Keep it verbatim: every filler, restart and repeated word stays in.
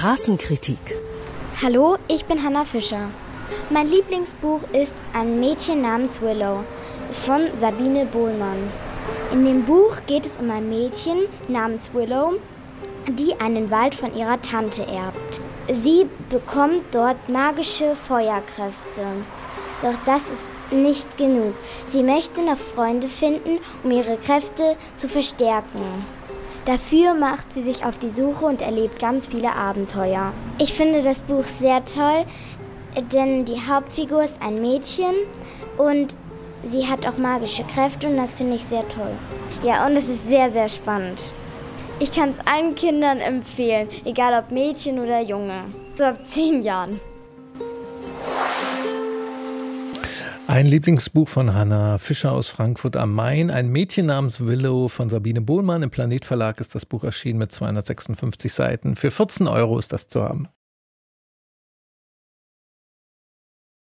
Straßenkritik. Hallo, ich bin Hannah Fischer. Mein Lieblingsbuch ist Ein Mädchen namens Willow von Sabine Bohlmann. In dem Buch geht es um ein Mädchen namens Willow, die einen Wald von ihrer Tante erbt. Sie bekommt dort magische Feuerkräfte. Doch das ist nicht genug. Sie möchte noch Freunde finden, um ihre Kräfte zu verstärken. Dafür macht sie sich auf die Suche und erlebt ganz viele Abenteuer. Ich finde das Buch sehr toll, denn die Hauptfigur ist ein Mädchen und sie hat auch magische Kräfte und das finde ich sehr toll. Ja, und es ist sehr, sehr spannend. Ich kann es allen Kindern empfehlen, egal ob Mädchen oder Junge. So ab zehn Jahren. Ein Lieblingsbuch von Hannah Fischer aus Frankfurt am Main. Ein Mädchen namens Willow von Sabine Bohlmann. Im Planet Verlag ist das Buch erschienen mit zweihundertsechsundfünfzig Seiten. Für vierzehn Euro ist das zu haben.